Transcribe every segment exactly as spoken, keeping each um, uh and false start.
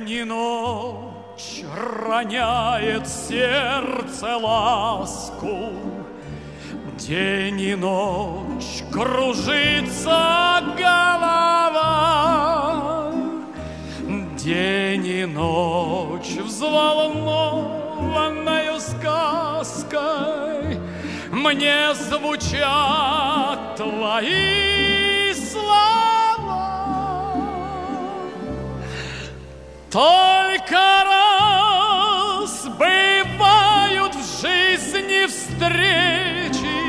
и ночь роняет сердце ласку, день и ночь кружится голова, день и ночь взволнованною сказкой мне звучат твои слова. Только раз бывают в жизни встречи,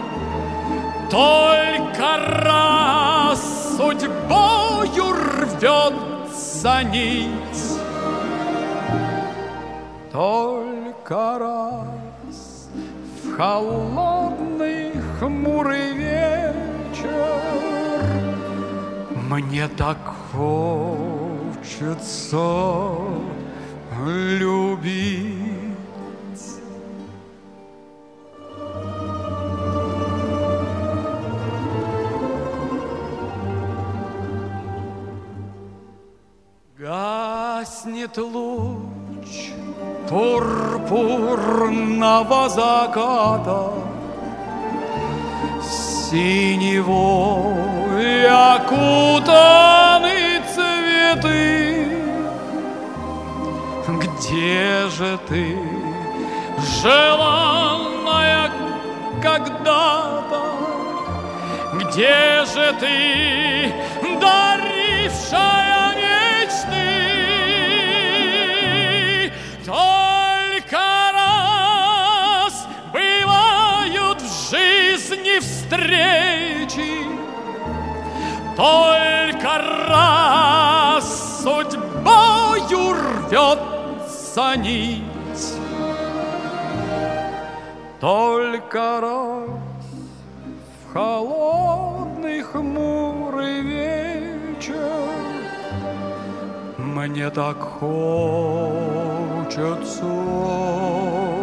только раз судьбою рвется нить, только раз в холодный хмурый вечер мне так хочется любить. Гаснет луч пурпурного заката, синевой окутаны цветы. Где же ты, желанная когда-то? Где же ты, дарившая мечты? Только раз бывают в жизни встречи, только раз судьбою рвется нить, только раз в холодный хмурый вечер мне так хочется